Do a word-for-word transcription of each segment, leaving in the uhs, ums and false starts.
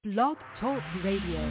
Blog Talk Radio.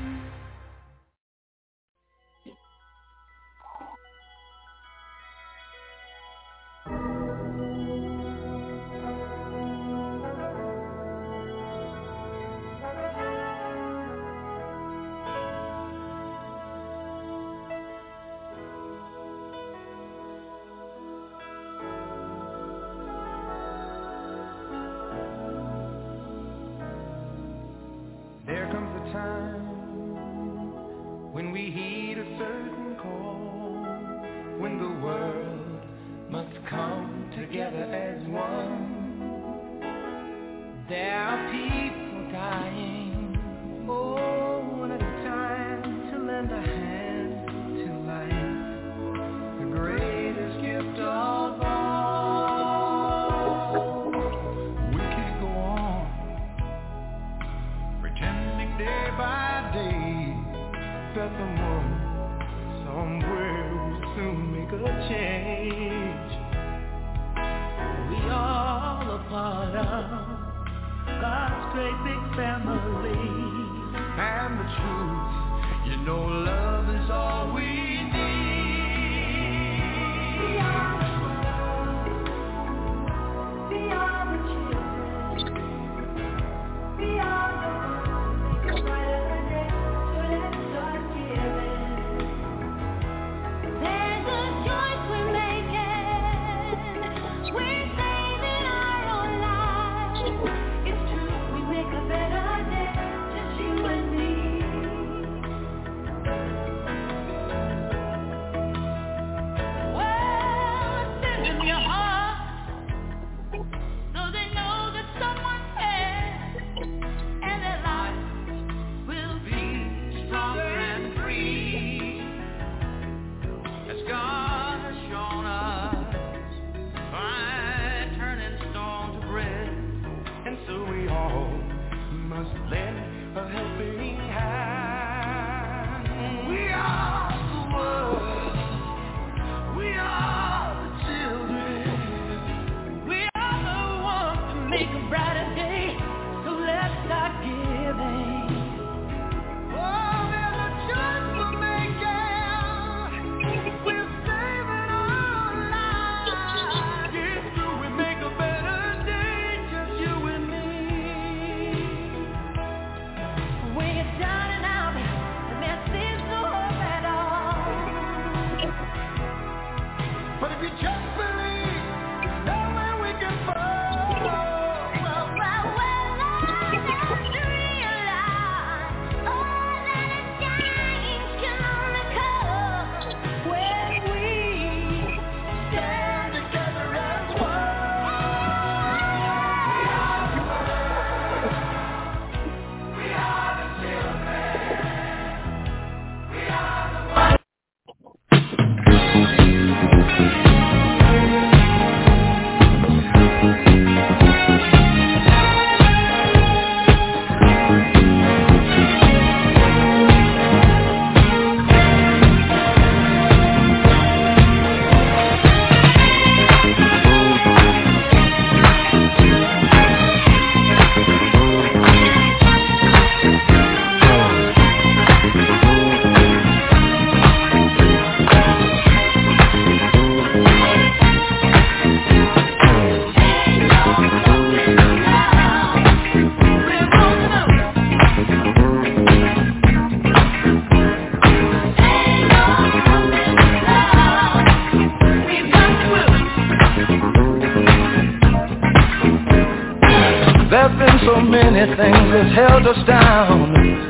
Things has held us down,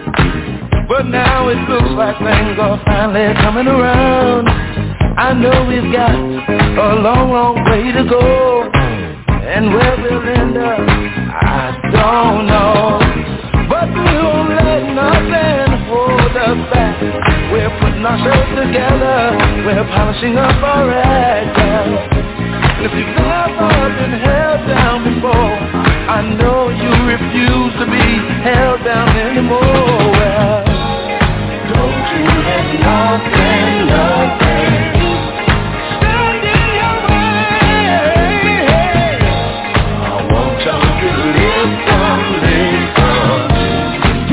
but now it looks like things are finally coming around. I know we've got a long, long way to go, and where we'll end up, I don't know. But we won't let nothing hold us back. We're putting ourselves together, we're polishing up our act. And if you've never been held down before, I know you refuse to be held down anymore. Well, don't you let nothing, nothing stand in your way. I want y'all to live some, live some.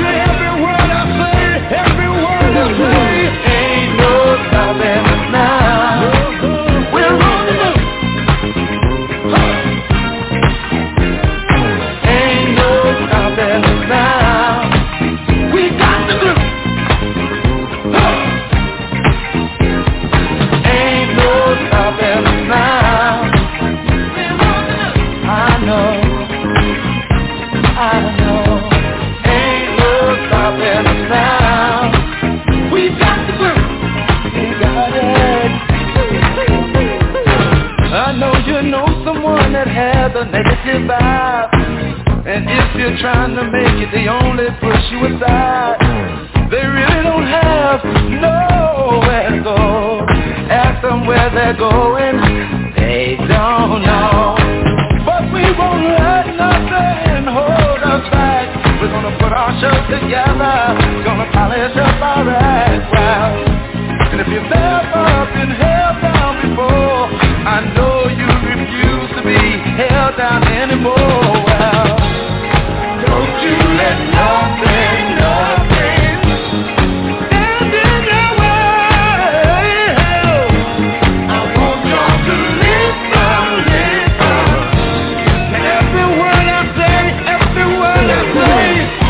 trying to make it, they only push you aside. They really don't have nowhere to go. Ask them where they're going, they don't know. But we won't let nothing hold us back. We're gonna put our show together, gonna polish up our act well. And if you've never been held down before, I know you refuse to be held down anymore. Well, don't you let nothing, nothing stand in your way. I want y'all to listen, listen. Every word I say, every word I say.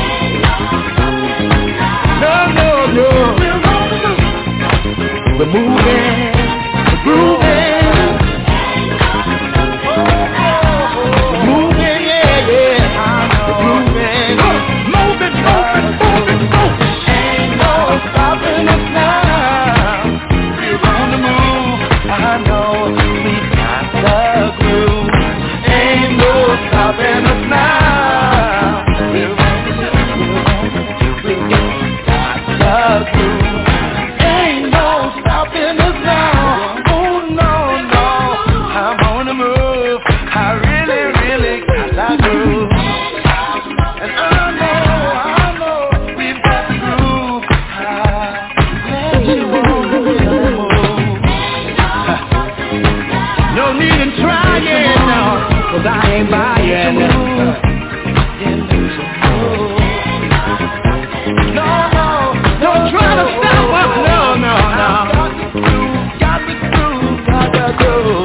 No, no, no. We're moving, we're grooving. We're moving, yeah, yeah. We're grooving. Moving, moving, moving, moving. Ain't no stopping us now. We're on the move. I know we got the groove. Ain't no stopping us now. We're on the move. We got the groove. Ain't no stopping us now. Oh no, no, I'm on the move. I really, really got that groove. And I know, I know, we've got the groove. I let you on the move. No need in trying now, cause I ain't buying. No, no, don't try to stop us. No, no, no. Got the groove, got the groove.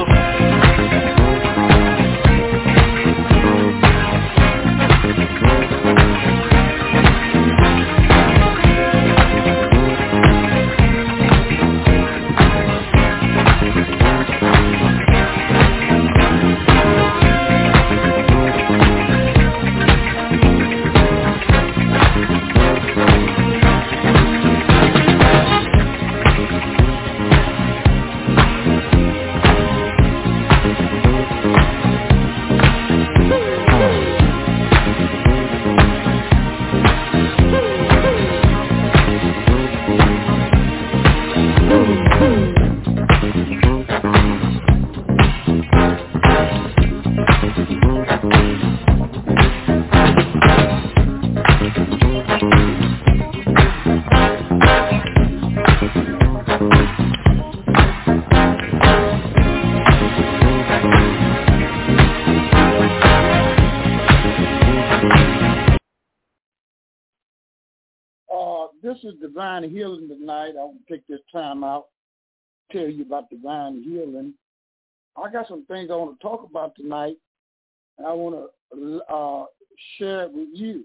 This is Divine Healing tonight. I want to take this time out to tell you about Divine Healing. I got some things I want to talk about tonight, and I want to uh, share it with you.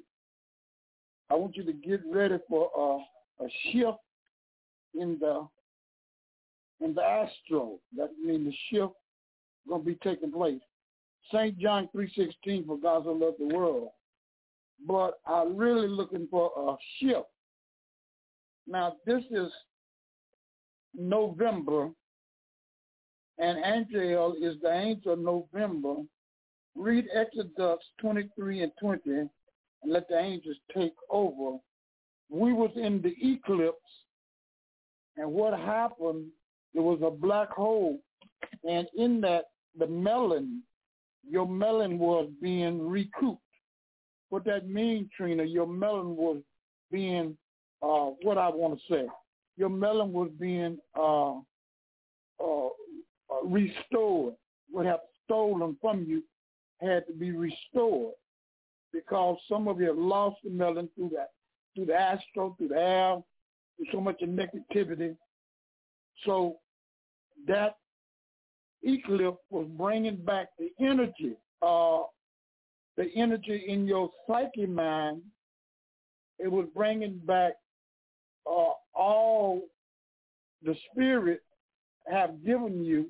I want you to get ready for uh, a shift in the in the astro. That means the shift is going to be taking place. Saint John three sixteen, for God so loved the world. But I'm really looking for a shift. Now, this is November, and Angel is the angel of November. Read Exodus twenty-three and twenty, and let the angels take over. We was in the eclipse, and what happened, there was a black hole, and in that, the melon, your melon was being recouped. What that means, Trina, your melon was being Uh, what I want to say, your melon was being uh, uh, uh, restored. What had stolen from you had to be restored because some of you have lost the melon through that, through the astro, through the air, through so much negativity. So that eclipse was bringing back the energy, uh, the energy in your psyche mind. It was bringing back Uh, all the spirit have given you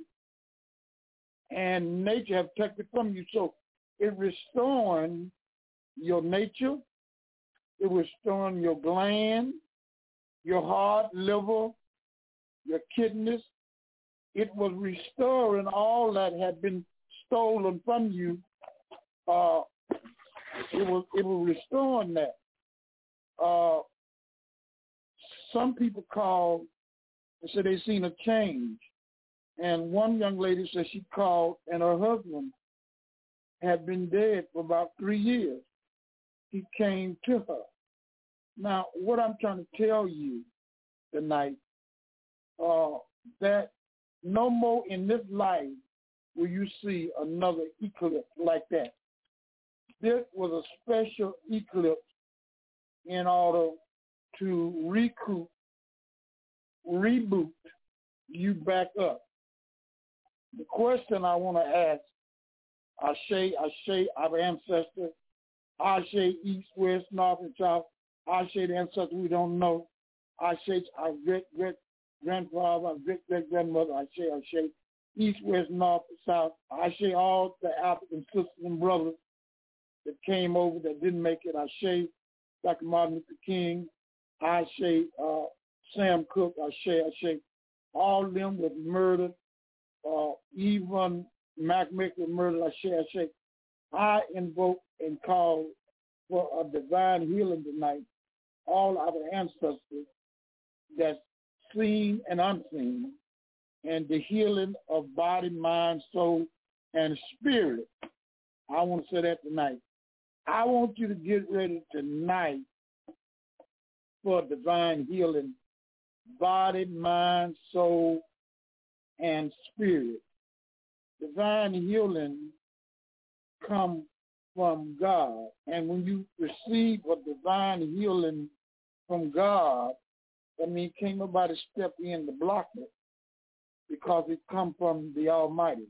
and nature have taken from you. So it restoring your nature, it restoring your gland, your heart, liver, your kidneys. It was restoring all that had been stolen from you uh, it was it was restoring that. Uh, some people called and said they seen a change, and one young lady said she called and her husband had been dead for about three years. He came to her. Now, what I'm trying to tell you tonight, uh, that no more in this life will you see another eclipse like that. This was a special eclipse in order to recruit, reboot you back up. The question I want to ask, Ashe, Ashe, our ancestor, Ashe, east, west, north, and south, Ashe, the ancestor we don't know, Ashe, our great-great-grandfather, our great-great-grandmother, Ashe, Ashe, east, west, north, and south, Ashe, all the African sisters and brothers that came over that didn't make it, Ashe, Doctor Martin Luther King, Ashe, uh, Sam Cooke, Ashe, Ashe, all of them was murdered, uh, even Mac Mick was murdered, Ashe, Ashe. I invoke and call for a divine healing tonight, all our ancestors that's seen and unseen, and the healing of body, mind, soul, and spirit. I want to say that tonight. I want you to get ready tonight for divine healing, body, mind, soul, and spirit. Divine healing comes from God. And when you receive a divine healing from God, that means can't nobody step in to block it because it comes from the Almighty.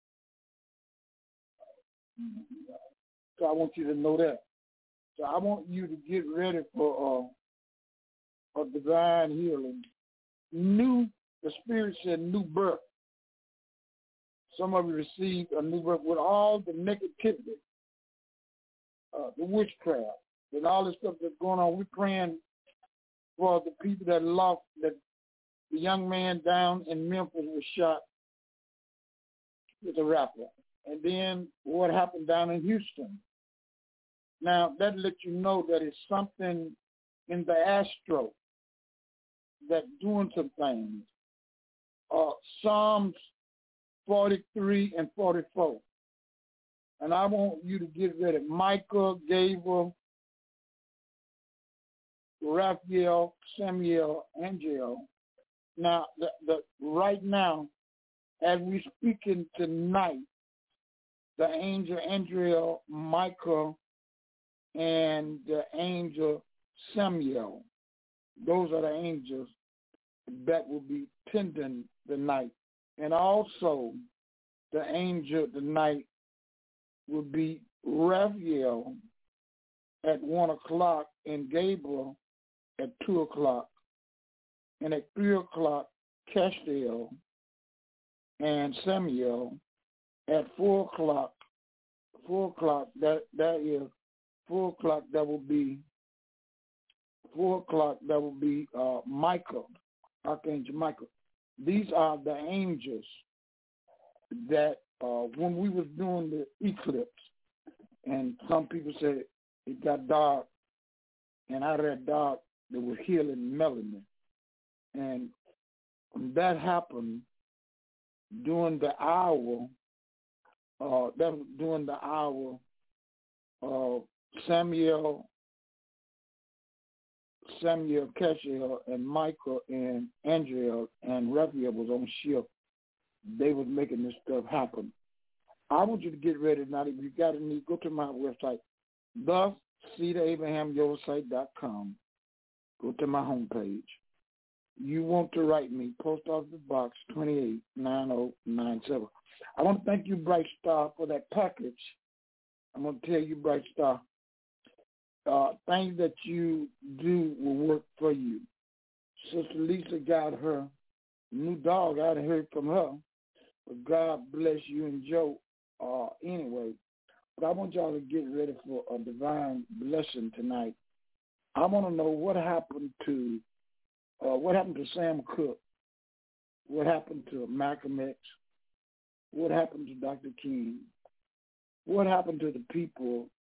So I want you to know that. So I want you to get ready for uh, a divine healing. New, the Spirit said new birth. Some of you received a new birth with all the negativity, uh, the witchcraft, and all this stuff that's going on. We're praying for the people that lost, that the young man down in Memphis was shot with a rifle. And then what happened down in Houston. Now, that lets you know that it's something in the astro that's doing some things. Uh, Psalms forty-three and forty-four. And I want you to get ready. Michael, Gabriel, Raphael, Samuel, Angel. Now, the, the, right now, as we're speaking tonight, the angel Andriel, Michael, and the angel Samuel, those are the angels that will be tending the night. And also, the angel tonight will be Raphael at one o'clock and Gabriel at two o'clock. And at three o'clock, Castiel and Samuel at four o'clock. Four o'clock, that, that is four o'clock, that will be, four o'clock, that will be uh, Michael, Archangel Michael. These are the angels that uh, when we was doing the eclipse, and some people said it got dark, and out of that dark, they were healing melanin. And when that happened during the hour, uh, that was during the hour, uh, Samuel, Samuel, Castiel, and Michael, and Andrea, and Raphael was on shift. They was making this stuff happen. I want you to get ready now. If you got a need, go to my website, thus cedar abraham your site dot com. Go to my homepage. You want to write me, Post Office Box twenty-eight nine oh nine seven. I want to thank you, Bright Star, for that package. I'm going to tell you, Bright Star, uh, things that you do will work for you. Sister Lisa got her new dog. I hadn't heard from her, but God bless you and Joe uh, anyway. But I want y'all to get ready for a divine blessing tonight. I want to know what happened to uh, what happened to Sam Cooke, what happened to Malcolm X, what happened to Doctor King, what happened to the people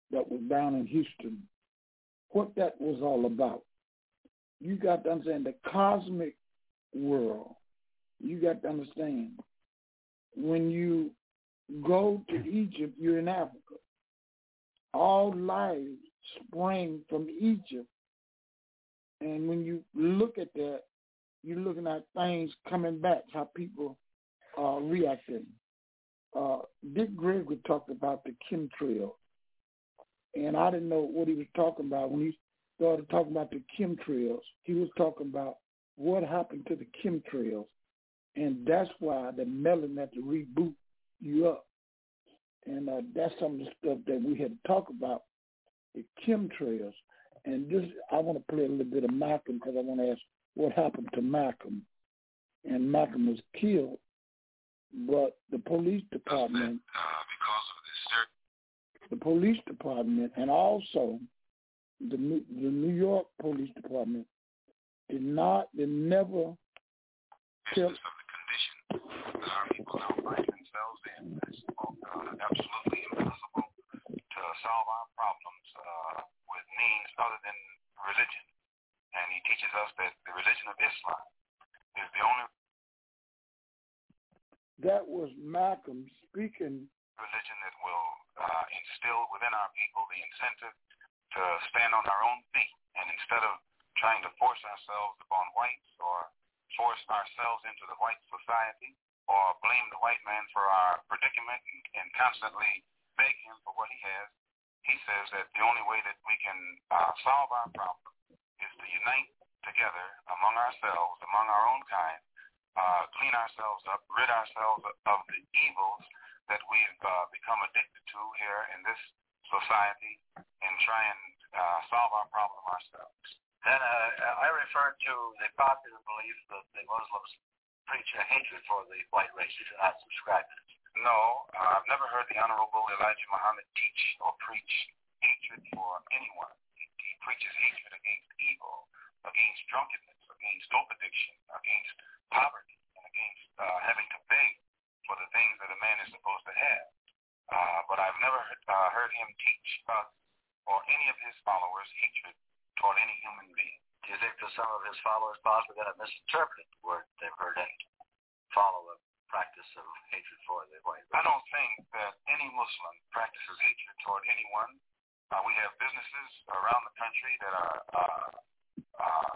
that was down in Houston, what that was all about. You got to understand the cosmic world. You got to understand when you go to Egypt, you're in Africa. All life sprang from Egypt. And when you look at that, you're looking at things coming back, how people are reacting. Uh, Dick Gregory talked about the chemtrails. And I didn't know what he was talking about. When he started talking about the chemtrails, he was talking about what happened to the chemtrails. And that's why the melanin had to reboot you up. And uh, that's some of the stuff that we had to talk about, the chemtrails. And this, I want to play a little bit of Malcolm because I want to ask what happened to Malcolm. And Malcolm was killed, but the police department, uh, because of this, the police department, and also the New, the New York Police Department did not, they never tell. Of the condition that our people now find themselves in. It's uh, absolutely impossible to solve our problems uh, with means other than religion. And he teaches us that the religion of Islam is the only that was Malcolm speaking. Religion that will uh, instill within our people the incentive to stand on our own feet. And instead of trying to force ourselves upon whites or force ourselves into the white society or blame the white man for our predicament and, and constantly beg him for what he has, he says that the only way that we can uh, solve our problem is to unite together among ourselves, among our own kind, uh, clean ourselves up, rid ourselves of the evils that we've uh, become addicted to here in this society, and try and uh, solve our problem ourselves. Then uh, I refer to the popular belief that the Muslims preach a hatred for the white race. You do not subscribe to it. No, uh, I've never heard the Honorable Elijah Muhammad teach or preach hatred for anyone. He, he preaches hatred against evil, against drunkenness, against dope addiction, against poverty, and against uh, having to beg for the things that a man is supposed to have. Uh, but I've never heard, uh, heard him teach us or any of his followers hatred toward any human being. Do you think that some of his followers possibly have misinterpreted the word they've heard and follow a practice of hatred for the white race? I don't think that any Muslim practices hatred toward anyone. Uh, we have businesses around the country that are uh, uh,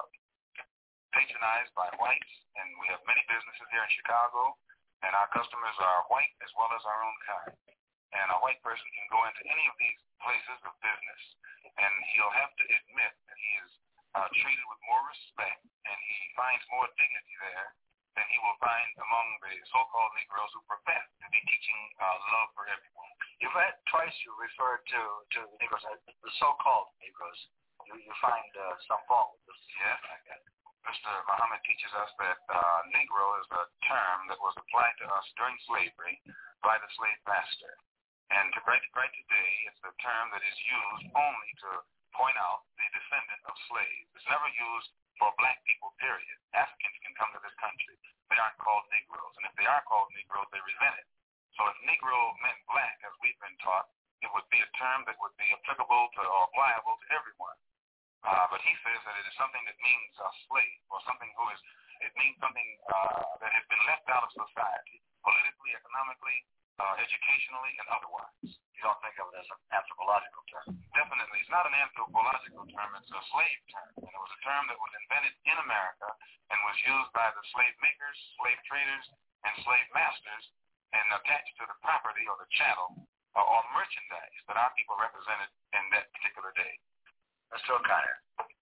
patronized by whites, and we have many businesses here in Chicago, and our customers are white as well as our own kind. And a white person can go into any of these places of business, and he'll have to admit that he is uh, treated with more respect, and he finds more dignity there than he will find among the so-called Negroes who profess to be teaching uh, love for everyone. You've had twice you referred to, to the Negroes, the so-called Negroes. You, you find uh, some fault with this. Yes, Mister Muhammad teaches us that uh, Negro is a term that was applied to us during slavery by the slave master. And to right, right today, it's a term that is used only to point out the descendant of slaves. It's never used for black people, period. Africans can come to this country. They aren't called Negroes. And if they are called Negroes, they resent it. So if Negro meant black, as we've been taught, it would be a term that would be applicable to or applicable to everyone. Uh, but he says that it is something that means a slave, or something who is, it means something uh, that has been left out of society, politically, economically, uh, educationally, and otherwise. You don't think of it as an anthropological term? Definitely. It's not an anthropological term. It's a slave term. And it was a term that was invented in America and was used by the slave makers, slave traders, and slave masters, and attached to the property or the chattel uh, or merchandise that our people represented in that particular day. Mister O'Connor,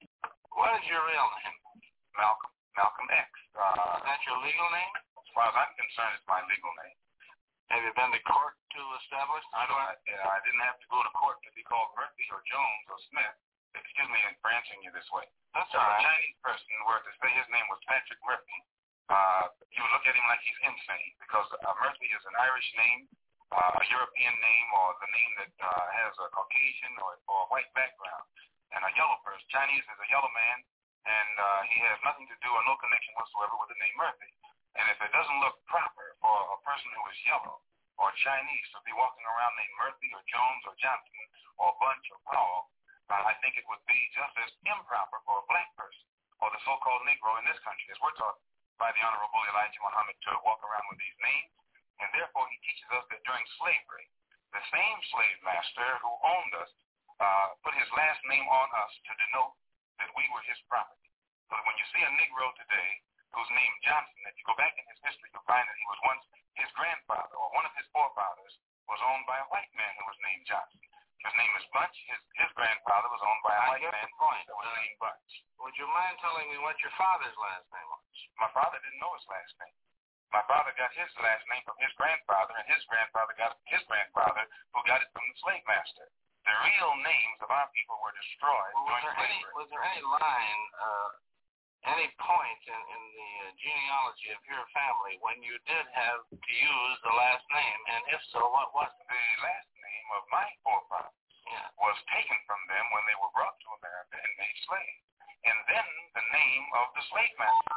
what is your real name? Malcolm. Malcolm X. Uh, is that your legal name? As far as I'm concerned, it's my legal name. Have you been to court to establish? I don't. Uh, I didn't have to go to court to be called Murphy or Jones or Smith. Excuse me for answering you this way. That's so all right. A Chinese person were to say his name was Patrick Murphy, uh, you would look at him like he's insane because uh, Murphy is an Irish name, uh, a European name, or the name that uh, has a Caucasian or, or a white background. And a yellow person, Chinese is a yellow man, and uh, he has nothing to do or no connection whatsoever with the name Murphy. And if it doesn't look proper for a person who is yellow or Chinese to be walking around named Murphy or Jones or Johnson or Bunch or Powell, uh, I think it would be just as improper for a black person or the so-called Negro in this country, as we're taught by the Honorable Elijah Muhammad, to walk around with these names. And therefore, he teaches us that during slavery, the same slave master who owned us uh, put his last name on us to denote that we were his property. So when you see a Negro today who's named Johnson, if you go back in his history, you'll find that he was once his grandfather or one of his forefathers was owned by a white man who was named Johnson. His name is Bunch. His, his grandfather was owned by a white man point. that was named Bunch. Would you mind telling me what your father's last name was? My father didn't know his last name. My father got his last name from his grandfather, and his grandfather got his grandfather, who got it from the slave master. The real names of our people were destroyed well, during was there slavery. Any, was there any line, uh, any point in, in the uh, genealogy of your family when you did have to use the last name, and if so, what was it? The last name of my forefathers yeah. was taken from them when they were brought to America and made slaves. And then the name of the slave master.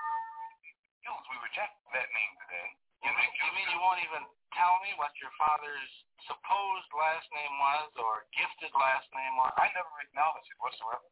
We reject that name today. You mean, you mean you won't even tell me what your father's supposed last name was or gifted last name was? I never acknowledged it whatsoever.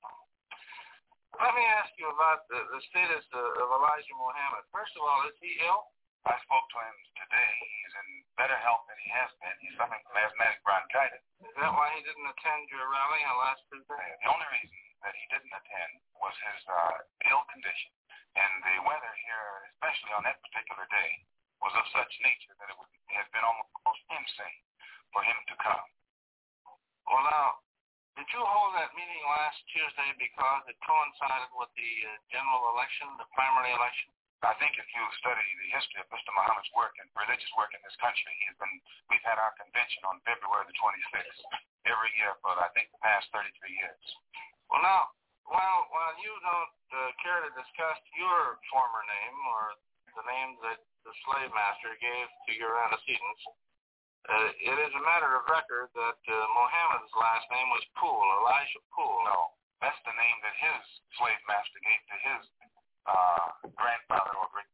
Let me ask you about the, the status of, of Elijah Muhammad. First of all, is he ill? I spoke to him today. He's in better health than he has been. He's suffering from asthmatic bronchitis. Is that why he didn't attend your rally on last Tuesday? The only reason that he didn't attend was his uh, ill condition. And the weather here, especially on that particular day, was of such nature that it would have been almost insane for him to come. Well, now, did you hold that meeting last Tuesday because it coincided with the uh, general election, the primary election? I think if you study the history of Mister Muhammad's work and religious work in this country, he's been, we've had our convention on February the twenty-sixth every year for, I think, the past thirty-three years. Well, now, while, while you don't uh, care to discuss your former name or the name that the slave master gave to your antecedents, uh, it is a matter of record that uh, Muhammad's last name was Poole, Elijah Poole. No, that's the name that his slave master gave to his uh, grandfather or great.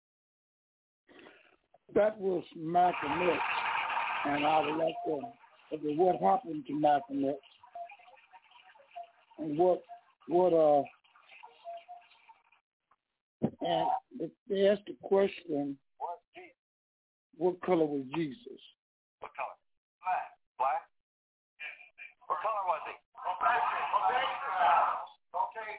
That was Malcolm X, and I would like to know what happened to Malcolm X and what what uh and they asked the question, what color was Jesus? What color? Black. Black? What color was he? Okay.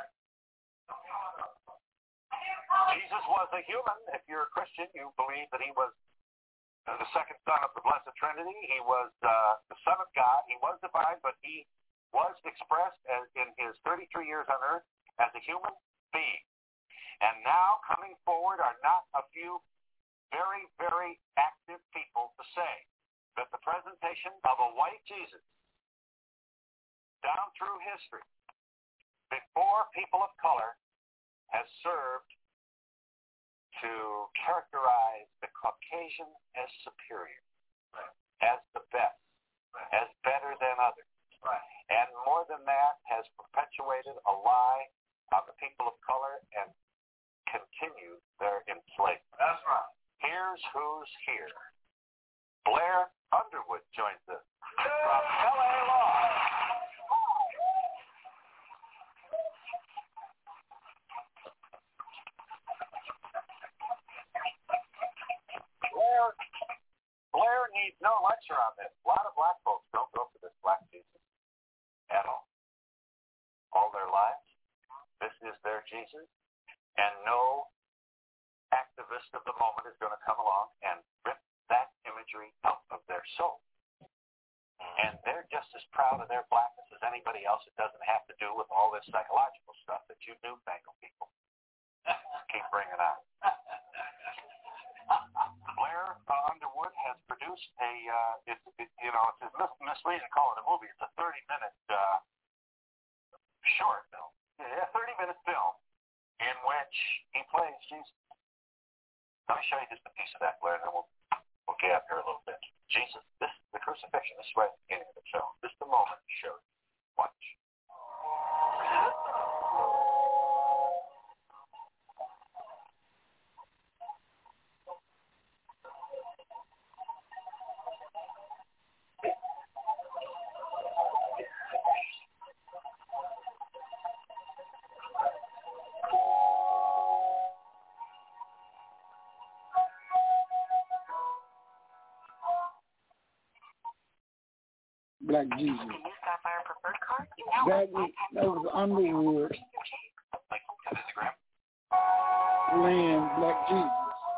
Jesus was a human. If you're a Christian, you believe that he was the second son of the Blessed Trinity. He was uh, the Son of God. He was divine, but he was expressed as in his thirty-three years on earth as a human being. And now coming forward are not a few very, very active people to say that the presentation of a white Jesus down through history before people of color has served to characterize the Caucasian as superior, as the best, as better than others. And more than that, has perpetuated a lie on the people of color and continued their enslavement. That's right. Here's who's here. Blair Underwood joins us from L A Law. Blair, Blair needs no lecture on this. A lot of black folks don't go for this black Jesus at all. All their lives, this is their Jesus, and no activist of the moment is going to come along and rip that imagery out of their soul. And they're just as proud of their blackness as anybody else. It doesn't have to do with all this psychological stuff that you newfangled people keep bringing out. Blair uh, Underwood has produced a, uh, it's, it, you know, it's mis- misleading to call it a movie. It's a thirty-minute uh, short film, a thirty-minute film in which he plays Jesus. Let me show you just a piece of that, Blair, and then we'll, we'll get up here a little bit. Jesus, this the crucifixion, this is right at the beginning of the film. Just a moment to show you. Watch. Black Jesus. That was, that was Underwood playing Black Jesus.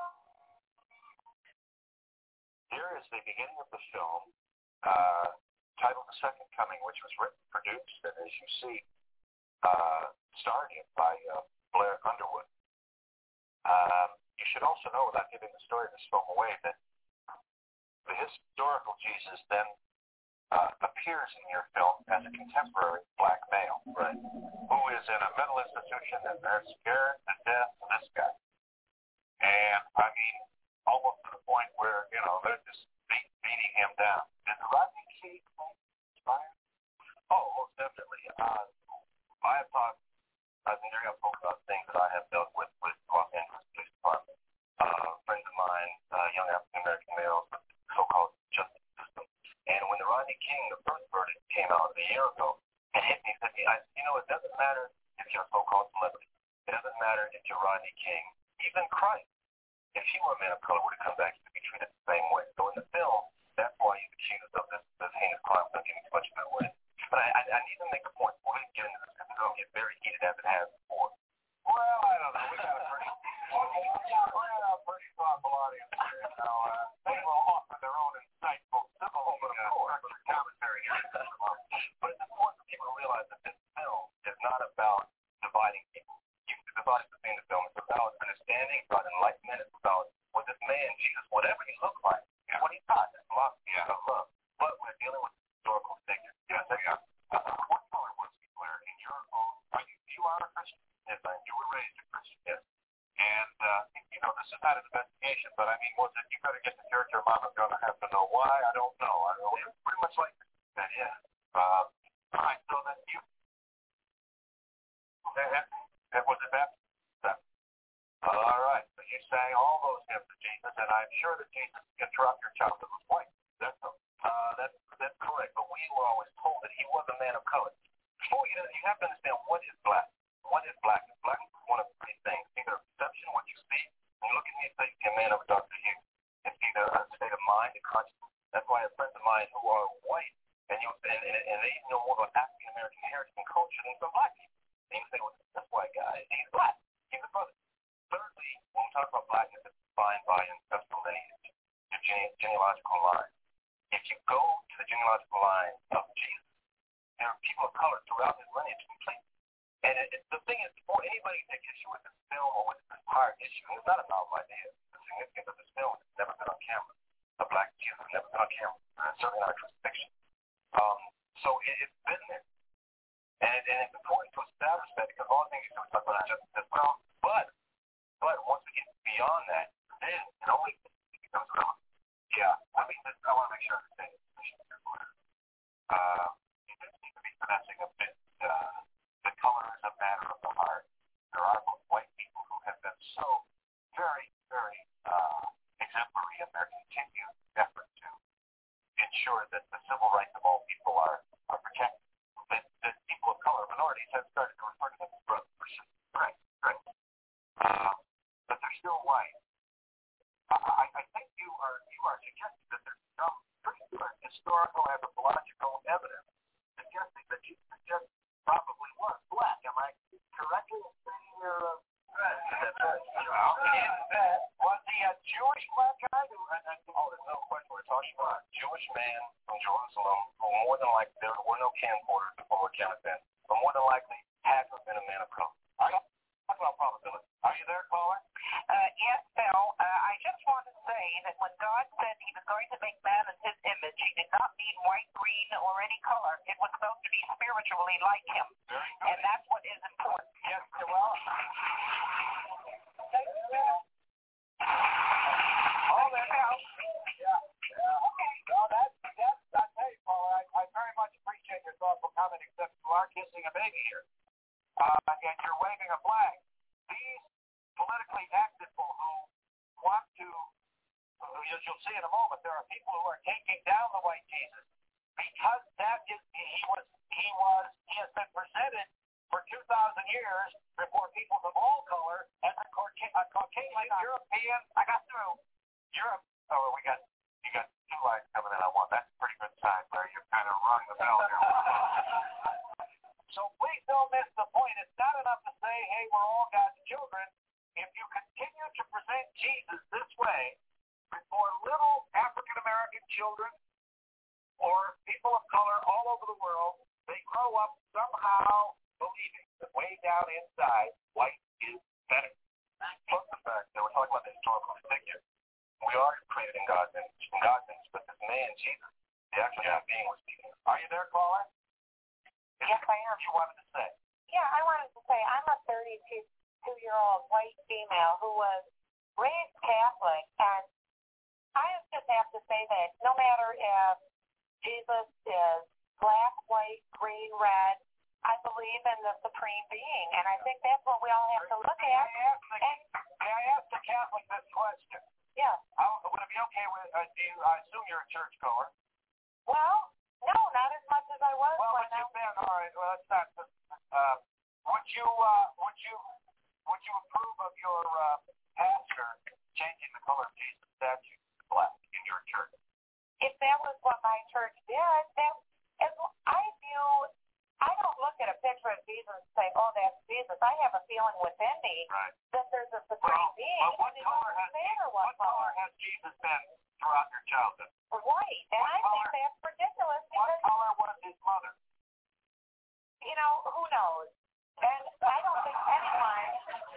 Here is the beginning of the film, uh, titled The Second Coming, which was written, produced, and as you see, uh, starred in by uh, Blair Underwood. Um, you should also know, without giving the story of this film away, that the historical Jesus then uh, appears in your film as a contemporary black male, right, who is in a mental institution and they're scared to death of this guy. And, I mean, almost to the point where, you know, they're just beat, beating him down. Did the Rodney King inspire? Oh, most definitely. Uh, I have talked, I mean, they're going to talk about things that I have dealt with with Los Angeles Police Department. Uh, friends of mine, uh, young African-American males, with the so-called justice system. And when the Rodney King, the first verdict came out a year ago, it hit me, it hit me I, you know, it doesn't matter if you're a so-called celebrity. It doesn't matter if you're Rodney King. Even Christ, if he were a man of color, would have come back to be treated the same way. So in the film, that's why he's accused of this, this heinous crime. I'm not giving too much of it away. But I, I, I need to make a point. We're going to get into this because it's going to get very heated as it has before. Well, I don't know. We got a pretty, we got a pretty thoughtful audience here. You know, uh, they will offer their own insightful, civil, but of course, commentary here. But it's important for people to realize that this film is not about dividing people. You can divide between the film. It's about understanding, it's about enlightenment, it's about what this man, Jesus, whatever he looked like, yeah. what he taught, his philosophy yeah. of love. But we're dealing with historical figures. Yes, yeah. Uh, what color was he, Blair, in your own? Are you, you are a Christian? Yes, I am. You were raised a Christian, yes. And, uh, you know, this is not an investigation, but I mean, was it, you better get the character Mama's going to have to know why? I don't know. I don't know. It's pretty much like that, yeah. Uh, all right, so then you, that, that was it that? that? All right, so you sang all those hymns to Jesus, and I'm sure that Jesus can drop your childhood was white. That's, uh, that's, that's correct, but we were always told that he was a man of color. Before you, you have to understand what is black. What is blackness? Blackness is one of three things. Either perception, what you see. When you look at me and say, you're a man of a darker hue. It's either a state of mind and consciousness. That's why I have friends of mine who are white, and you and, and, and they know more about African American heritage and culture than some black people. And you say, well, this white guy, he's black. He's a brother. Thirdly, when we talk about blackness, it's defined by ancestral lineage, your gene, genealogical line. If you go to the genealogical line of Jesus, there are people of color throughout his lineage completely. And it, it, the thing is, before anybody takes issue with this film or with this entire issue, and it's not a novel idea, the significance of this film has never been on camera. A black Jesus has never been on camera. And it's certainly not a crucifixion. Um, so it, it's been there. And, and it's important to establish that because all the things you do talk about justice as well. But, but once we get beyond that, then it only becomes relevant. Yeah, I mean, this, I want to make sure I understand this position here. Uh, you do seem to be finessing a bit. Uh, the color is a matter of the heart. There are both white people who have been so very, very uh, exemplary in their continued effort to ensure that the civil rights of all people are, are protected. That, that people of color, minorities, have started to refer to them as brothers or sisters. Right, right. Uh, but they're still white. I, I think you are you are suggesting that there's some pretty good historical anthropological evidence suggesting that you just probably was black. Am I correct in saying you're uh, that's right. Well, that, was he a Jewish black guy? Who, and, and, oh, there's no question. We're talking about a Jewish man from Jerusalem who more than likely, there were no camcorders before Kenneth Ben, but more than likely had to have been a man of color. All right? Talk about probability. Are you there, caller? Uh, yes, Phil. Uh, I just want to say that when God said he was going to make man in his image, he did not mean white, green, or any color. It was supposed to be spiritually like him. And that's what is important. Yes, well. Oh, there you go. Yeah. Yeah. Okay. Well, that's, that's, I tell you, Paul, I, I very much appreciate your thoughtful comment, except you are kissing a baby here. Uh, and you're waving a flag. These politically active people who want to, as you'll see in a moment, there are people who are taking down the white Jesus because that is, he was, he was, he has been presented for two thousand years before people of all color as a, Cauca- a Caucasian European. I got through. Europe. Oh, we got, you got two lines coming in on one. That's a pretty good sign, Larry. You're kind of running enough to say, hey, we're all God's children. If you continue to present Jesus this way before little African-American children or people of color all over the world, they grow up somehow believing that way down inside, white is better. Plus the fact that we're talking about the historical figure. We are created in God's image. In God's image, but this man, Jesus, the actual human being was speaking. Are you there, caller? Yes, I am. You wanted to say? Yeah, I wanted to say I'm a thirty-two-year-old white female who was raised Catholic, and I just have to say that no matter if Jesus is black, white, green, red, I believe in the supreme being, and I think that's what we all have to look at. May I ask the, and, may I ask the Catholic this question? Yeah. I'll, would it be okay with, uh, do you, I assume you're a churchgoer? Well, no, not as much as I was. Well, when but you've I, been, all right, well, that's not, uh, would you, uh, would you, would you approve of your, uh, pastor changing the color of Jesus' statue to black in your church? If that was what my church did, that, as I view, I don't look at a picture of Jesus and say, oh, that's Jesus. I have a feeling within me right. that there's a supreme well, being. Well, what, color has, matter what, what, what color has Jesus been throughout your childhood? White. And what I color, think that's ridiculous what because, color was his mother? you know, who knows? And I don't think anyone,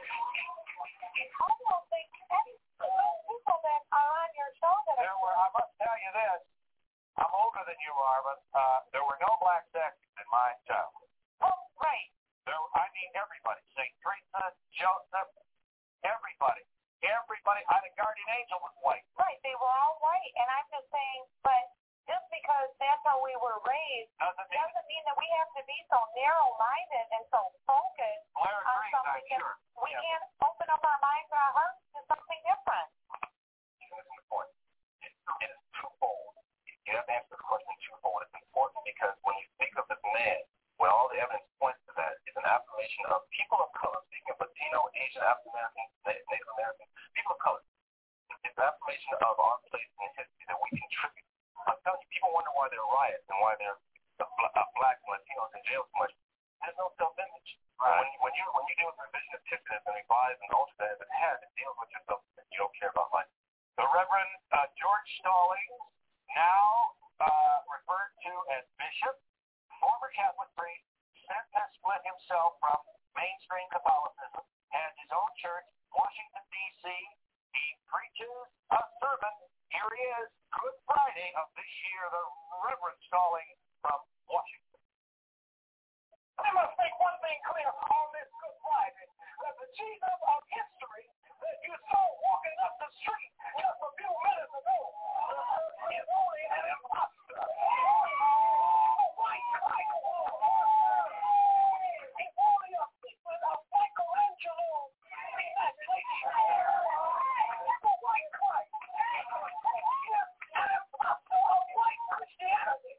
I don't think any people that are on your show that there are... were, I must tell you this, I'm older than you are, but uh, there were no black sections in my childhood. Oh, right. There, I mean, everybody. Saint Teresa, Joseph, everybody. Everybody. I, the guardian angel was white. Right. They were all white. And I'm just saying, but just because that's how we were raised doesn't mean, doesn't mean that we have to be so narrow-minded and so focused Blair on agrees, something I'm sure. that we yeah. can't open up our minds or our hearts to something different. That's the point. It, it is twofold. You have to answer the question twofold. It's important because when you speak of this man, when all the evidence points to that, it's an affirmation of people of color, speaking of Latino, Asian, African American, Native American, people of color. It's an affirmation of our place in history that we contribute. I'm telling you, people wonder why there are riots and why there are black and Latinos in jail so much. There's no self-image. Right. When, when you when you deal with revisionism and revise and alter that as it has, it deals with yourself and you don't care about life. The Reverend uh, George Stallings, now uh, referred to as Bishop, former Catholic priest, since has split himself from mainstream Catholicism, has his own church, Washington, D C He preaches a sermon. Here he is, Good Friday of this year, the Reverend Stallings from Washington. I must make one thing clear on this Good Friday, that the Jesus of history that you saw walking up the street just a few minutes ago is only an imposter. Oh, white Christ. He's only a figment of Michelangelo's imagination. The white Christ is an imposter of white Christianity.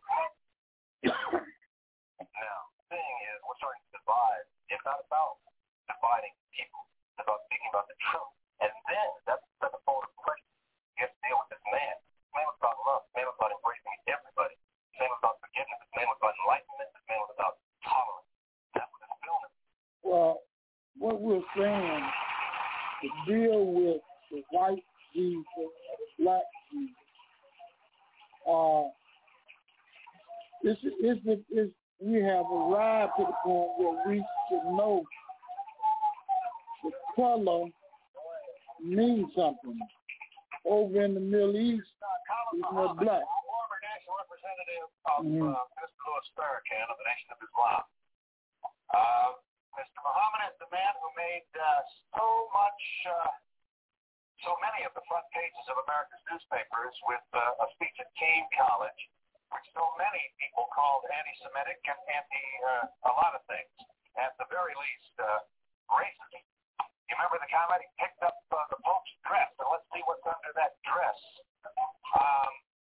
Now, the thing is, we're starting to divide. It's not about dividing people. It's about speaking about the truth. And then, that's the phone of question. You have to deal with this man. This man was about love. This man was about embracing everybody. This man was about forgiveness. This man was about enlightenment. This man was about tolerance. That's what this film is. Well, what we're saying to deal with the white Jesus, the black Jesus, uh, it's, it's, it's, it's, we have arrived to the point where we should know the color means something. Over in the Middle East, it's more black. Former national representative of mm-hmm. uh, Mister Louis Farrakhan of the Nation of Islam. Uh, Mister Muhammad is the man who made uh, so much, uh, so many of the front pages of America's newspapers with uh, a speech at Came College, which so many people called anti-Semitic and anti uh, a lot of things. At the very least, uh, racist. You remember the comment? He picked up uh, the Pope's dress, and let's see what's under that dress. Um,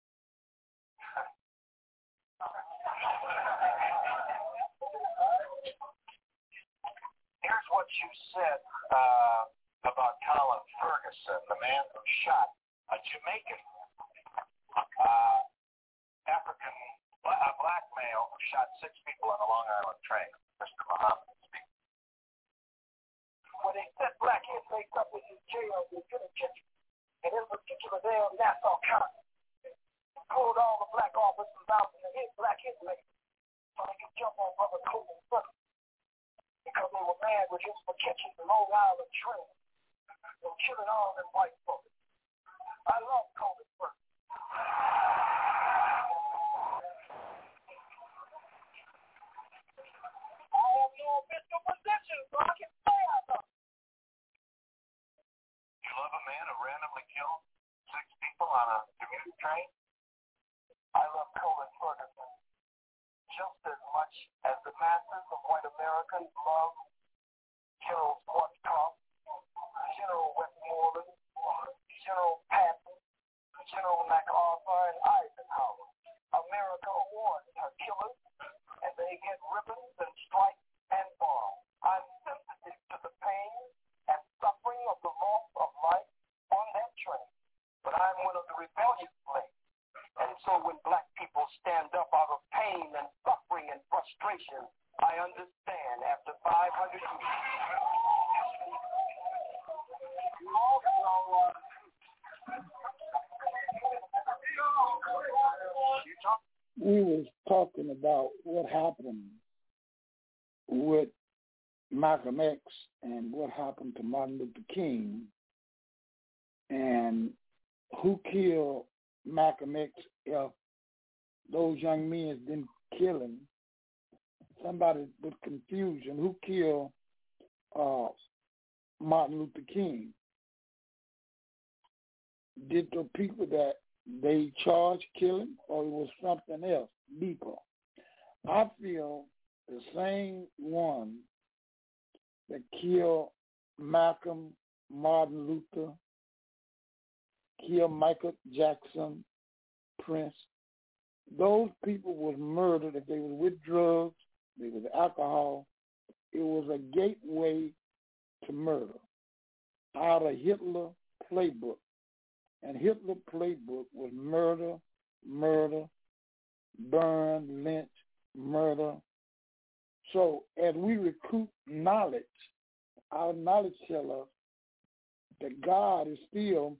here's what you said uh, about Colin Ferguson, the man who shot a Jamaican uh, African a black male who shot six people on the Long Island train. Mister Muhammad. jail in penitentiary. And in particular there in Nassau County, pulled all the black officers out and hit black inmates so they could jump on Brother Coleman first. Because they were mad with him for catching the Long Island train and killing all them white folks. I love Coleman first. I have no official position, so I can say I love him. You love a man who randomly killed six people on a commuter train? I love Colin Ferguson just as much as the masses of white Americans love General Schwarzkopf, General Westmoreland, General Patton, General MacArthur, and Eisenhower. America awards her killers, and they get ribbons and stripes and bars. I'm sensitive to the pain and suffering of the loss of life on that train, but I'm one of the rebellious slaves. And so when black people stand up out of pain and suffering and frustration, I understand after five hundred years. We was talking about what happened with Malcolm X and what happened to Martin Luther King and who killed Malcolm X if those young men didn't kill him. Somebody with confusion, who killed uh, Martin Luther King? Did the people that they charged kill him, or it was something else deeper? I feel the same one that killed Malcolm, Martin Luther, killed Michael Jackson, Prince. Those people was murdered if they were with drugs, they was alcohol. It was a gateway to murder out of Hitler playbook. And Hitler playbook was murder, murder, burn, lynch, murder. So as we recruit knowledge, our knowledge tells us that God is still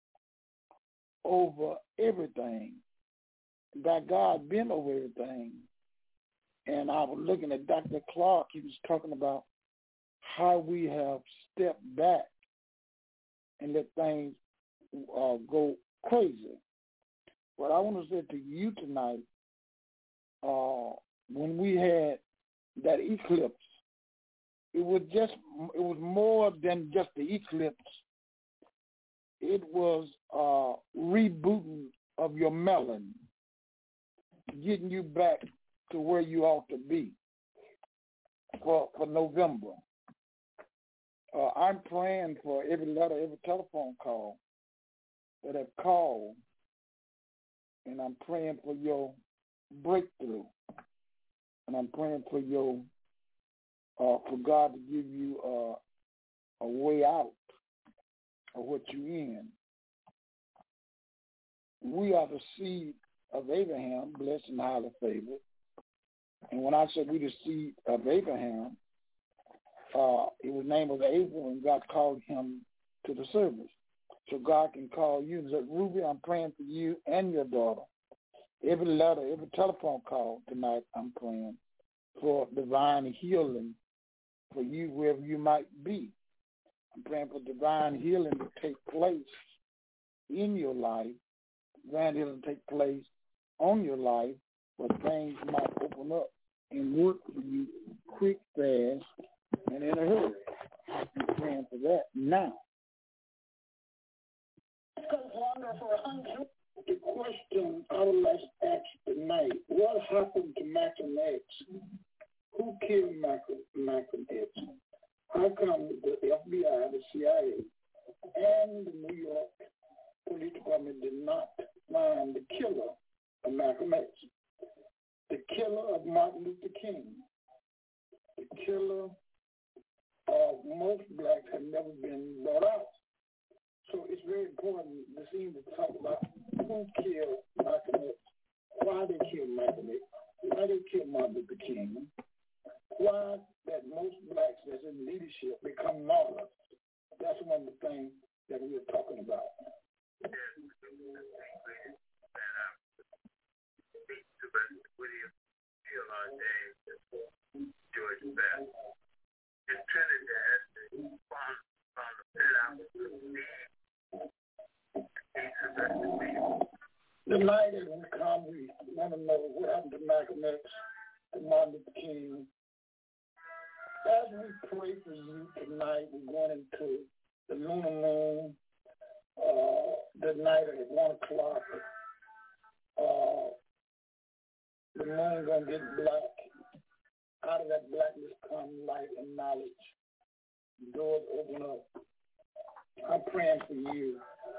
over everything, that God been over everything. And I was looking at Doctor Clark. He was talking about how we have stepped back and let things uh, go crazy. But I want to say to you tonight, uh, when we had that eclipse, it was just it was more than just the eclipse. It was uh, rebooting of your melon, getting you back to where you ought to be for for November. Uh, I'm praying for every letter, every telephone call that have called, and I'm praying for your breakthrough, and I'm praying for your uh, for God to give you uh, a way out of what you're in. We are the seed of Abraham, blessed and highly favored. And when I said we the seed of Abraham, uh, it was named of Abel, and God called him to the service. So God can call you and say, Ruby, I'm praying for you and your daughter. Every letter, every telephone call tonight, I'm praying for divine healing for you wherever you might be. I'm praying for divine healing to take place in your life, divine healing to take place on your life, where things might open up and work for you quick, fast, and in a hurry. I'm praying for that now. The question I would like to ask tonight, what happened to Malcolm X? Who killed Malcolm, Malcolm X? How come the F B I, the C I A, and the New York Police Department did not find the killer of Malcolm X? The killer of Martin Luther King, the killer of most blacks have never been brought out. So it's very important this evening to talk about who killed Malcolm X, why they killed Malcolm X, why they killed Martin Luther King, why that most blacks that's in leadership become martyrs. That's one of the things that we were talking about. George Best. In Trinidad, found, found a pet out of the night is going to come. We want to know what happened to Malcolm X, to Martin Luther King. As we pray for you tonight, we're going into the lunar moon, uh, the night at one o'clock. Uh, the moon going to get black. Out of that blackness come light and knowledge. Doors open up. I'm praying for you.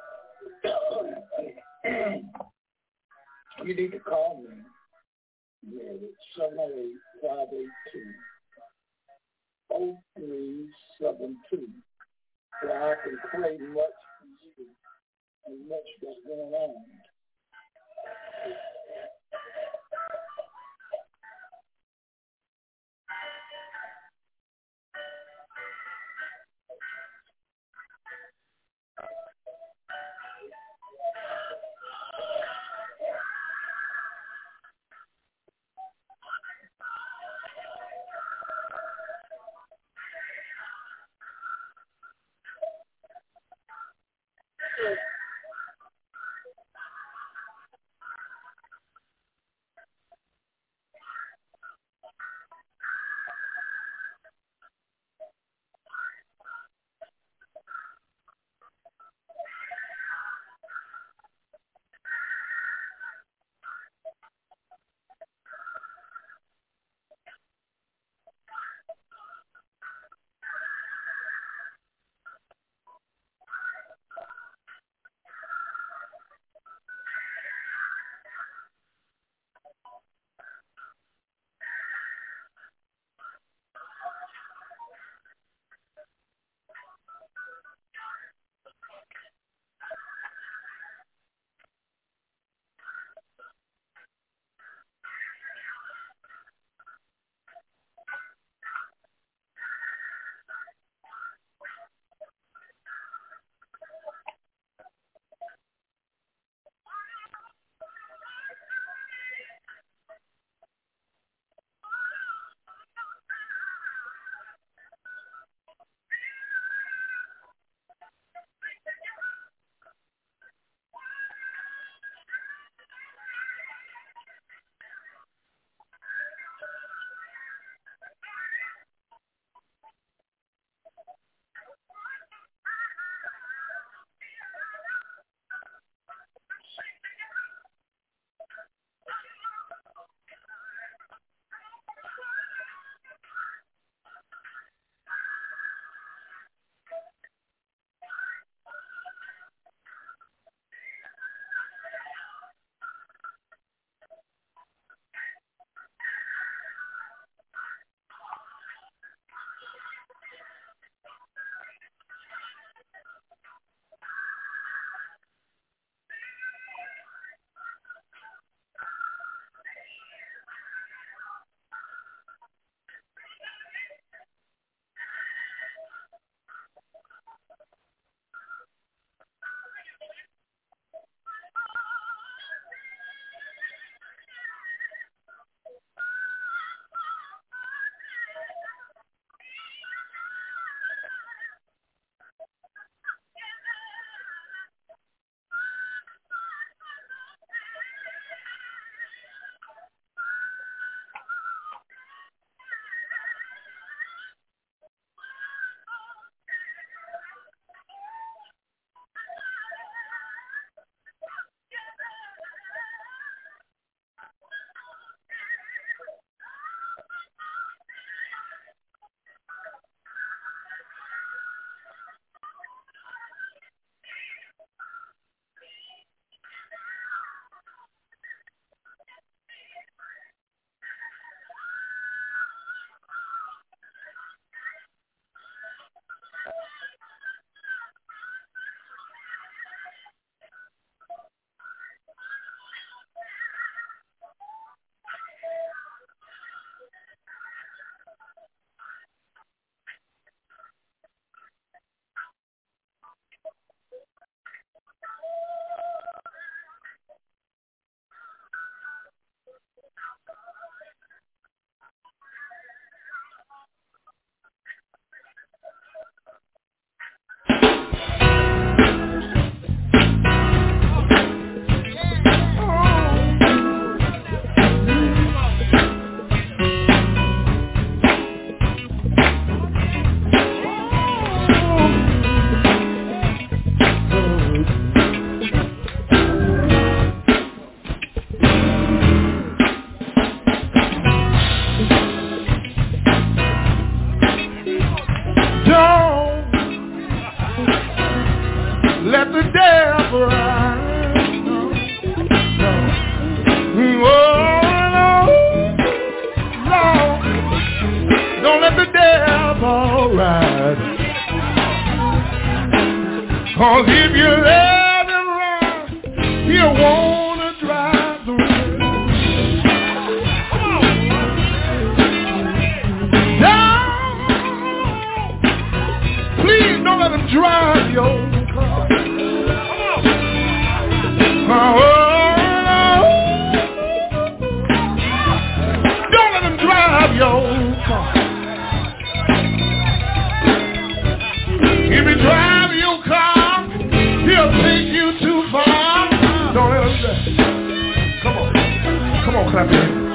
You need to call me. Yeah, seven oh eight, five eight two, oh three seven two. So I can pray much for you and much that's going on. the devil ride. Oh, no, no, don't let the devil ride. 'Cause if you let him ride, he'll wanna drive the road. Please don't let him drive your car. Oh, don't let him drive your car. If he drive your car, he'll take you too far. Don't let him drive. Come on. Come on, clap your hands.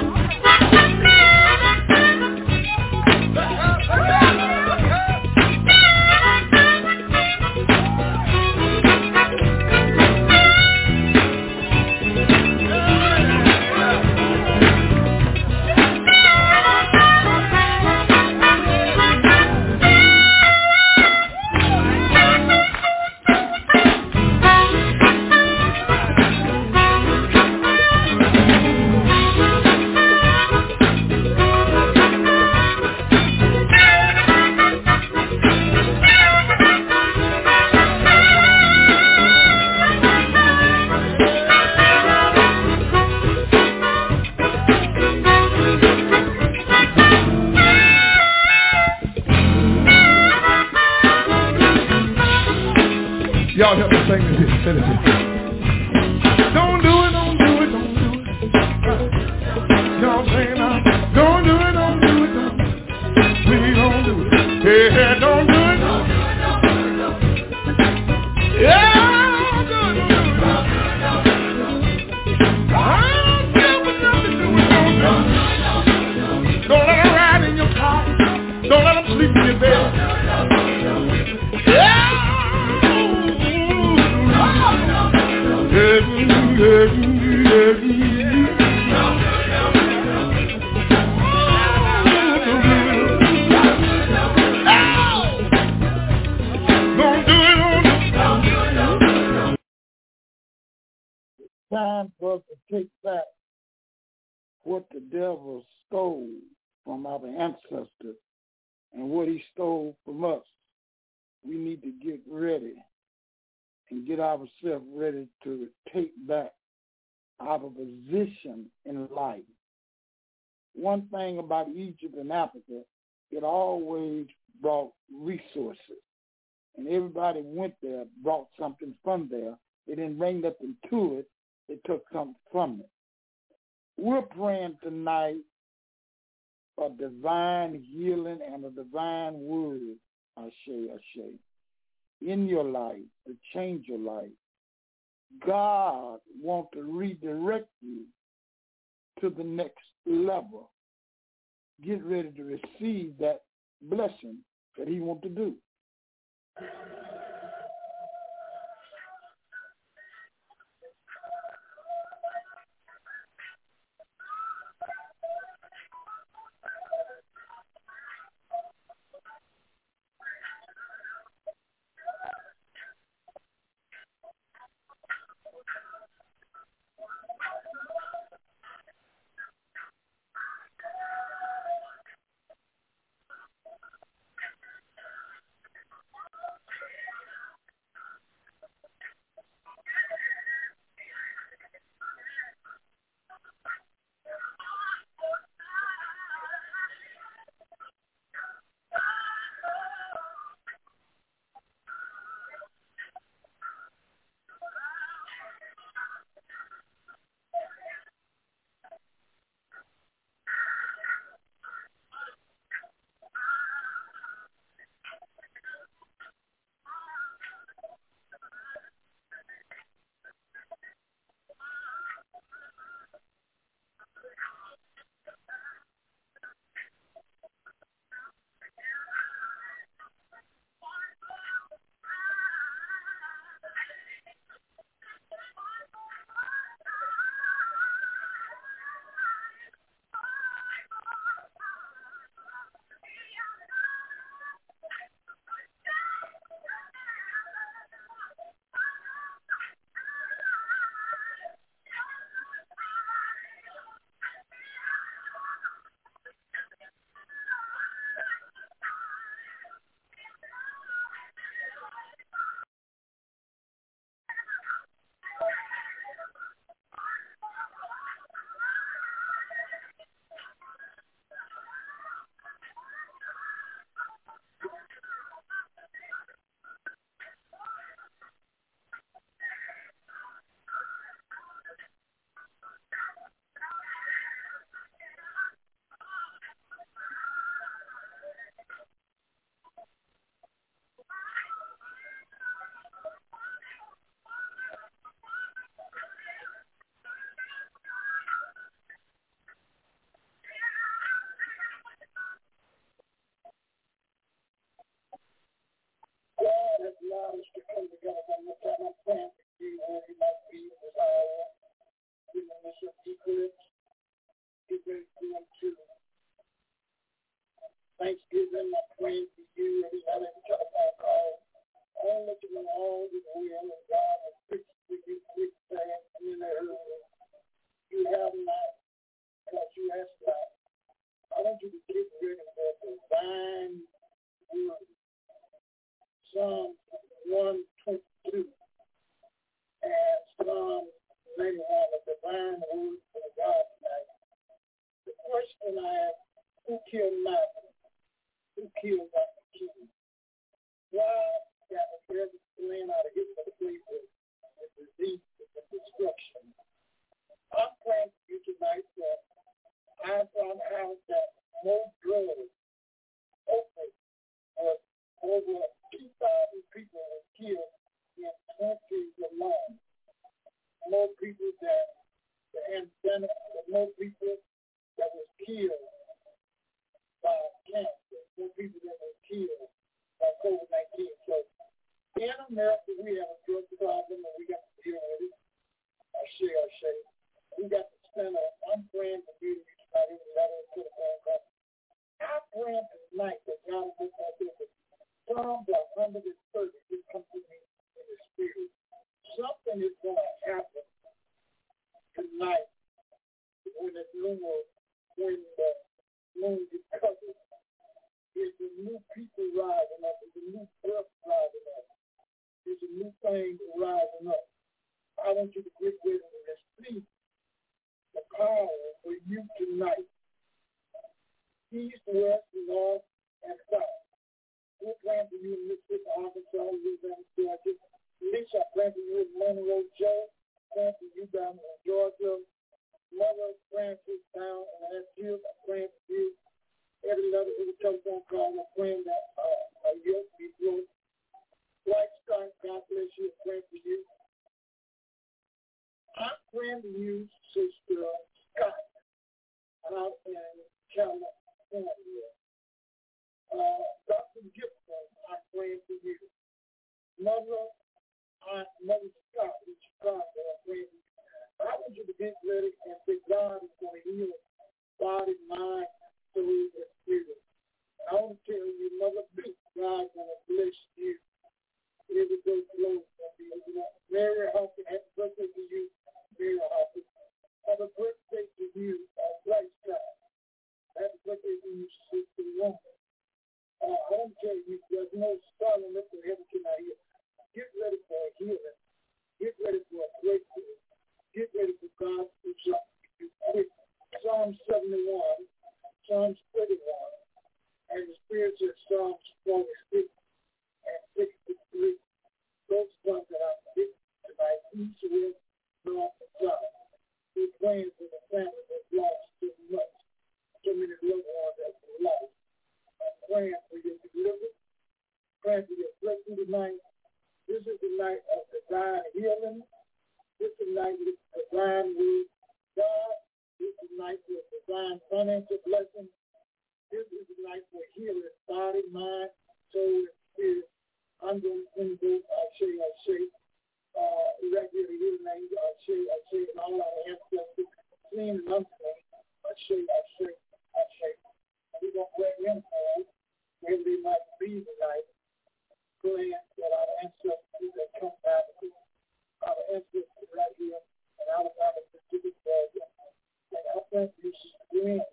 Y'all help me sing this. Say this. Don't do it, don't do it, don't do it. Y'all sing now. Don't do it, don't do it, don't do it. Please don't do it. Yeah, don't do it. Yeah, don't do it, don't do it. I don't care what nothing do it, don't do it. Don't let them ride in your car. Don't let them sleep in your bed. Yeah. Time for us to take back what the devil stole from our ancestors and what he stole from us. We need to get ready and get ourselves ready to take back our position in life. One thing about Egypt and Africa, it always brought resources. And everybody went there, brought something from there. They didn't bring nothing to it. They took something from it. We're praying tonight for divine healing and a divine word, Ashe, Ashe, in your life to change your life. God wants to redirect you to the next level. Get ready to receive that blessing that he wants to do. come together one more time. I'm praying for you where you might be in this hour, in the midst of eclipse, get ready to go into Thanksgiving. I'm praying for you every night, every telephone call. All that you're going to all do the will of God and fix for you quick fast and in the early. You have not because you ask God. I want you to get ready for the divine word. Psalm one twenty-two and Psalm ninety-one, the divine word for God tonight. The question I ask, who killed Malcolm? Who killed Doctor King? Why got a every land out of his place with disease and destruction? I'm praying for you tonight that I found out that more drugs, opiates, was over two thousand people were killed in twenties alone. More people that the pandemic, more people that was killed by cancer, more people that were killed by COVID nineteen. So in America, we have a drug problem and we got to deal with it. I share, I share. We got to spend a, I'm praying for you tonight, even letter to the phone call. I'm praying tonight that God will make that difference. Psalms one thirty just come to me in the spirit. Something is going to happen tonight when the moon, when the moon is covered. There's a new people rising up. There's a new breath rising up. There's a new thing rising up. I want you to get ready to receive the power for you tonight. East, west, north, and south. We're praying for you in Mississippi, Arkansas, Louisiana, Georgia. Lisa, I'm praying for you in Monroe, Joe. Praying for you down in Georgia. Mother Francis down in Asheville. I'm praying for you. Every letter, every telephone call, I'm praying that uh, a yoke be broken. White Star, God bless you. I'm praying for you. I'm praying for you, Sister Scott, out in California. Uh, Doctor Gibson, I'm praying for you. Mother, uh, Mother Scott in Chicago, I'm praying for you. I want you to get ready and say God is going to heal body, mind, soul, and spirit. And I want to tell you, Mother B, God's going to bless you. Every day close on you. Mary Hawkins, happy birthday to you, Mary Hawkins. Happy birthday to you, uh, Bright Sky. Happy birthday to you, Sister Woman. Uh, I want to tell you, there's no silent up in heaven tonight here. Get ready for a healing. Get ready for a breakthrough. Get ready for God to do something quick. Psalm seventy-one, Psalms thirty-one, and the Spirit says Psalms forty-six and sixty-three. Those ones that I'm giving tonight, east, west, north, and south. We're praying for the family that's lost so much, so many loved ones that were lost. I'm praying for your deliverance, praying for your blessing tonight. This is the night of divine healing. This is the night of divine word. God, this is the night for divine financial blessing. This is the night for healing, body, mind, soul, and spirit. I'm going to go, I say, I say, uh, right here, the healing name, I say, I say, and all our ancestors, clean and unclean. I say, I say, I say. We're going to pray him for wherever they might be tonight. Praying that our ancestors that come back, our ancestors right here in Alabama, Pacific, Georgia, and I thank you, Sister Green.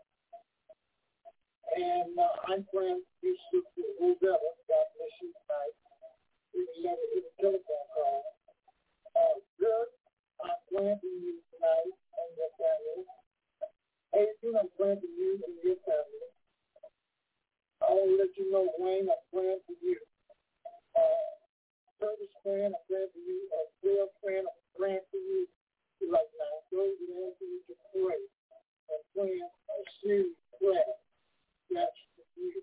And uh, I'm praying for you, Sister Rosetta. God bless you tonight. We can let it in a telephone call. Uh, good. I'm praying for you tonight and your family. Adrian, I'm praying for you and your family. I want to let you know, Wayne, I'm praying for you. Uh, Curtis praying, I'm praying for you. Uh, Bill praying, I'm praying for you right now. Those that answer you to pray. I'm praying a serious prayer. That's for you.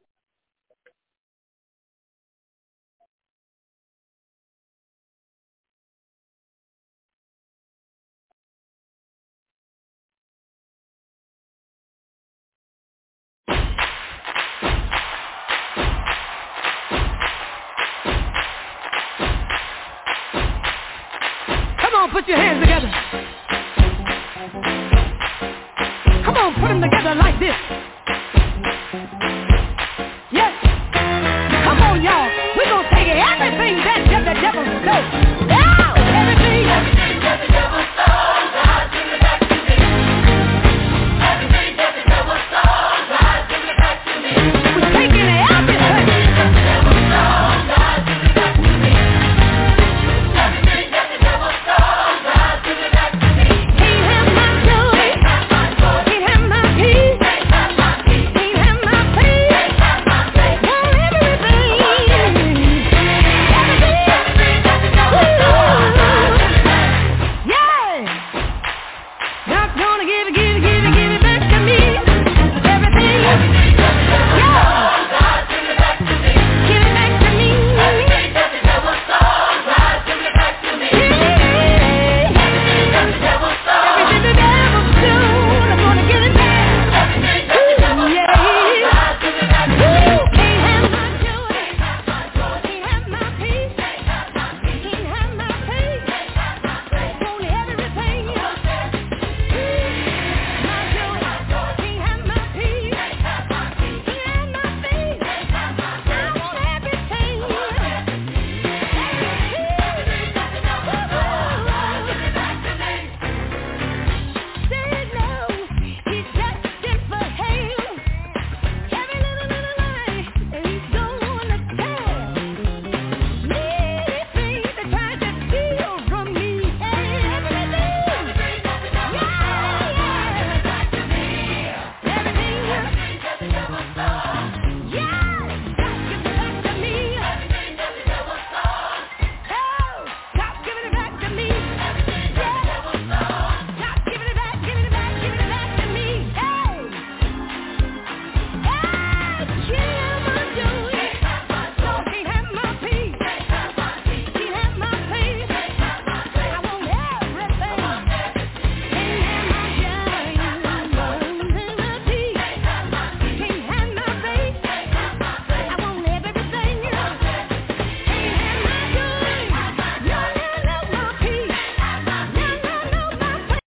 put your hands together. Come on, put them together like this. Yes. Come on, y'all. We're going to take everything that the devil stole.